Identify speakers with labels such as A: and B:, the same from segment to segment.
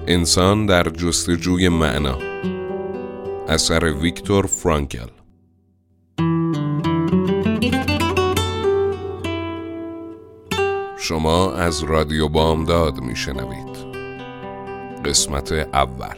A: انسان در جستجوی معنا، اثر ویکتور فرانکل. شما از رادیو بامداد میشنوید. قسمت اول.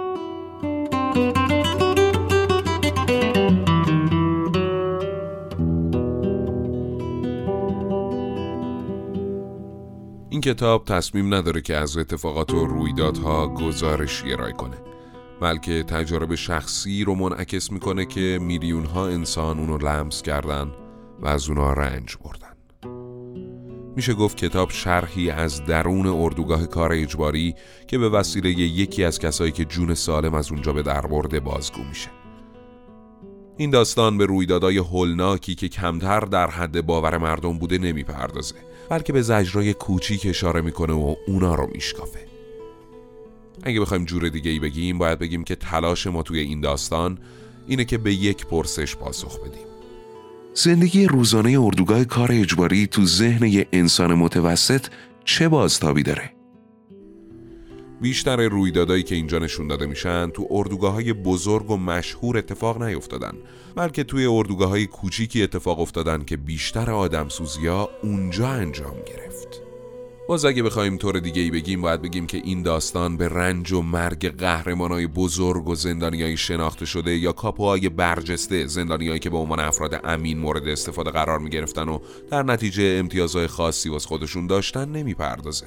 A: این کتاب تصمیم نداره که از اتفاقات و رویدادها گزارشی ارائه کنه، بلکه تجارب شخصی رو منعکس میکنه که میلیون‌ها انسان اونو لمس کردن و از اونا رنج بردن. میشه گفت کتاب شرحی از درون اردوگاه کار اجباری که به وسیله یکی از کسایی که جون سالم از اونجا به در برده بازگو میشه. این داستان به رویدادهای هولناکی که کمتر در حد باور مردم بوده نمیپردازه، بلکه به زجرای کوچیک اشاره میکنه و اونا رو میشکافه. اگه بخوایم جور دیگه ای بگیم، باید بگیم که تلاش ما توی این داستان اینه که به یک پرسش پاسخ بدیم: زندگی روزانه اردوگاه کار اجباری تو ذهن یه انسان متوسط چه بازتابی داره؟ بیشتر رویدادایی که اینجا نشون داده میشن تو اردوگاه‌های بزرگ و مشهور اتفاق نیفتادن، بلکه توی اردوگاه‌های کوچیکی اتفاق افتادن که بیشتر آدمسوزی‌ها اونجا انجام گرفت. باز اگه بخوایم طور دیگه‌ای بگیم، باید بگیم که این داستان به رنج و مرگ قهرمانای بزرگ و زندانیای شناخته شده یا کاپوهای برجسته، زندانیایی که به عنوان افراد امین مورد استفاده قرار می‌گرفتن و در نتیجه امتیازهای خاصی واسه خودشون داشتن نمی‌پردازه.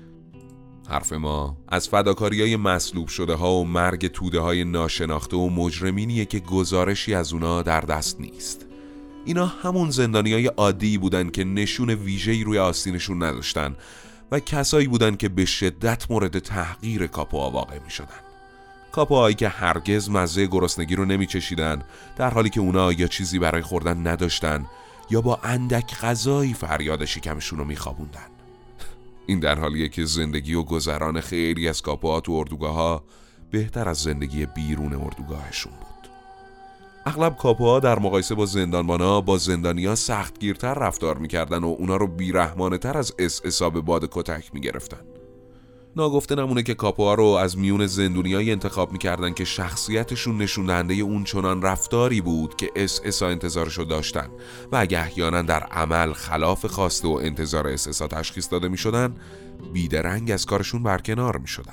A: حرف ما از فداکاری‌های مصلوب شده ها و مرگ توده های ناشناخته و مجرمینیه که گزارشی از اونا در دست نیست. اینا همون زندانیای عادی بودن که نشون ویژه‌ای روی آستینشون نداشتن و کسایی بودن که به شدت مورد تحقیر کاپوها واقع می شدن. کاپوهایی که هرگز مزه گرسنگی رو نمی چشیدن، در حالی که اونا یا چیزی برای خوردن نداشتن یا با اندک غذایی فریاد شکمشون رو می خوابوندن. این در حالیه که زندگی و گذران خیلی از کاپوها تو اردوگاه‌ها بهتر از زندگی بیرون اردوگاهشون بود. اغلب کاپوها در مقایسه با زندانبانا با زندانیا سختگیرتر رفتار میکردن و اونا رو بیرحمانه تر از حساب باد کتک میگرفتن. ناگفته نمونه که کاپوها رو از میون زندونیای انتخاب میکردن که شخصیتشون نشون دهنده اون چنان رفتاری بود که SSA انتظارشو داشتن و اگه احیانا در عمل خلاف خواسته و انتظار SSA تشخیص داده میشدن، بیدرنگ از کارشون برکنار میشدن.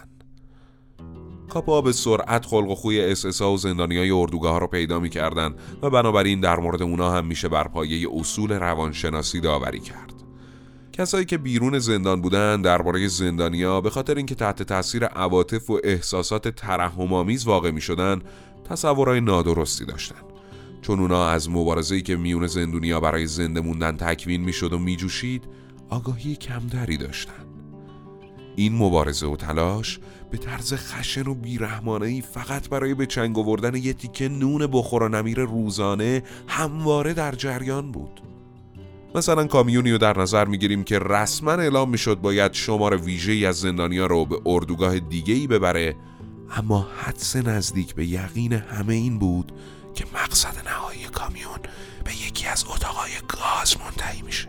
A: کاپوها به سرعت خلق و خوی SSA و زندانیای اردوگاه ها رو پیدا میکردن و بنابراین در مورد اونا هم میشه بر پایه اصول روانشناسی داوری کرد. کسایی که بیرون زندان بودن درباره زندانیا به خاطر اینکه تحت تاثیر عواطف و احساسات ترحم‌آمیز واقع میشدن، تصورای نادرستی داشتن، چون اونا از مبارزه‌ای که میون زندونیا برای زنده موندن تکوین میشد و میجوشید آگاهی کمتری داشتن. این مبارزه و تلاش به طرز خشن و بیرحمانه‌ای فقط برای به چنگ آوردن یه تیکه نون بخور و نمیر روزانه همواره در جریان بود. مثلا کامیونی رو در نظر میگیریم که رسما اعلام میشد باید شمار ویژه‌ای از زندانیا رو به اردوگاه دیگه‌ای ببره، اما حدس نزدیک به یقین همه این بود که مقصد نهایی کامیون به یکی از اتاقای گاز منتهی میشه.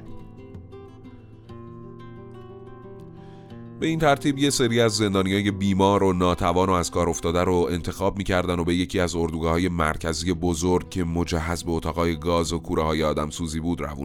A: به این ترتیب یه سری از زندانیای بیمار و ناتوان و از کار افتاده رو انتخاب می‌کردن و به یکی از اردوگاه‌های مرکزی بزرگ که مجهز به اتاقای گاز و کوره‌های آدمسوزی بود روون